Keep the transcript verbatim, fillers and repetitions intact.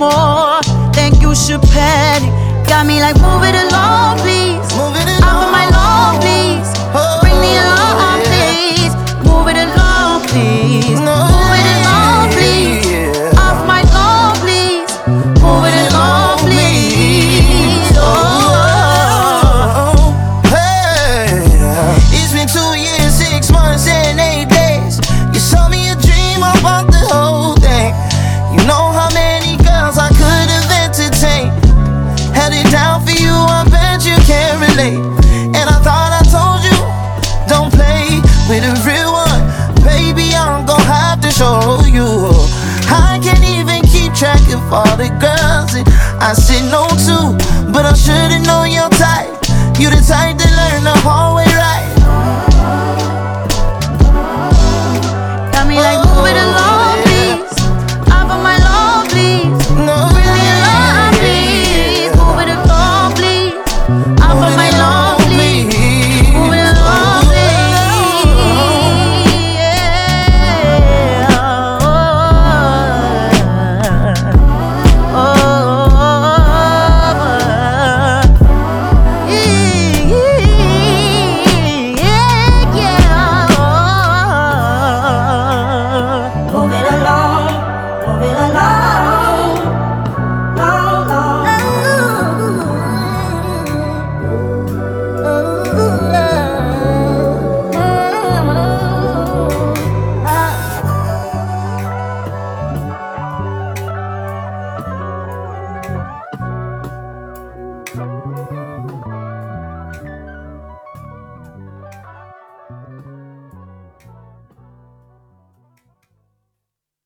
more. Think you should panic. Got me like, move it along, please. Move it I want my love, please. Oh, Bring me along, yeah. please. Move it along, please. No, Move it along, please. yeah. Off my love, please. Move it along, please. Oh. Hey, it's been two years, six months, and eight days. You saw me a dream about the whole thing. You know how many girls I could have entertained. Held it down for you, I bet you can't relate. And I thought I told you, don't play with a real one. Baby, I'm gon' have to show you. I can't even keep track of all the girls that I said no to, but I should've known your type. You the type that